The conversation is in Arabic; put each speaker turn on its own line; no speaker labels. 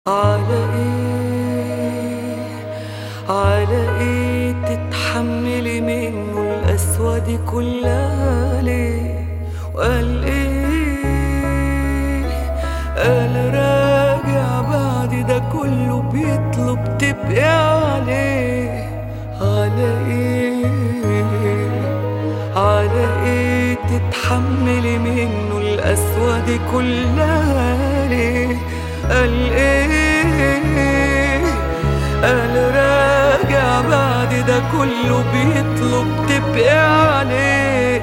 على ايه تتحملي منه القسوة دي كلها ليه؟ وقال ايه؟ قال راجع بعد ده كله بيطلب تبقي عليه. على ايه تتحملي منه القسوة دي كلها ليه؟ قال ايه؟ قال راجع بعد ده كله بيطلب تبقي عليه.